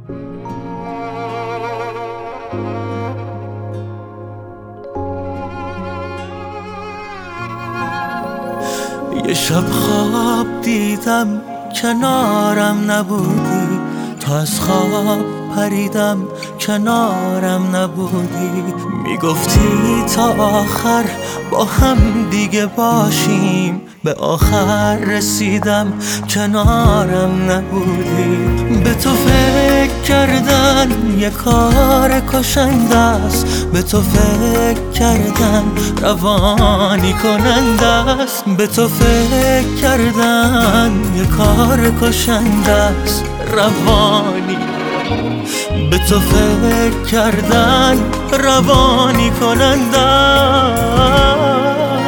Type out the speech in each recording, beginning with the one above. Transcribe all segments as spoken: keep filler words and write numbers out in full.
یه شب خواب دیدم کنارم نبودی، تا از خواب پریدم کنارم نبودی. میگفتی تا آخر با هم دیگه باشیم، به آخر رسیدم کنارم نبودی. به تو فکر کردن یه کار کشنده است، به تو فکر کردن روانی کننده است. به تو فکر کردن یه کار کشنده است، روانی. به تو فکر کردن روانی کننده است.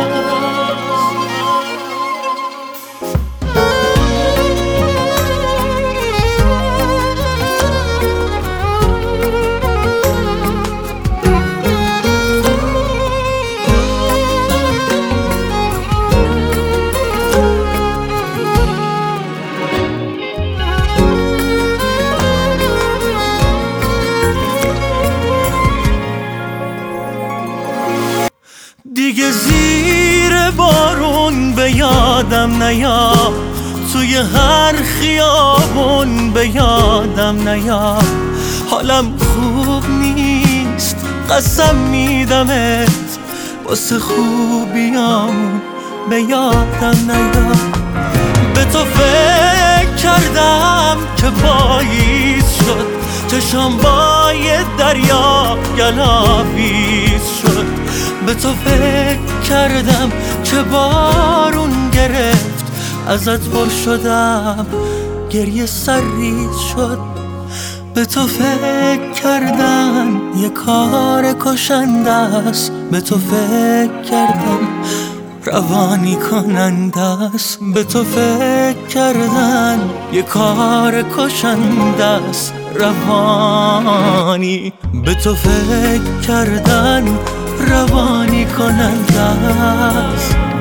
دیگه زیر بارون به یادم نیا، توی هر خیابون به یادم نیا. حالم خوب نیست قسم میدمت، واسه خوبیامون به یادم نیا. به تو فکر کردم که پاییز شد، چشام با یه دریا گلاویز شد. به تو فکر کردم که بارون گرفت، ازت پر شدم گریه سرریز شد. به تو فکر کردم یه کار کشنده است، به تو فکر کردم روانی کننده است. به تو فکر کردن یه کار کشنده است، روانی. به تو فکر کردن روانی کننده است.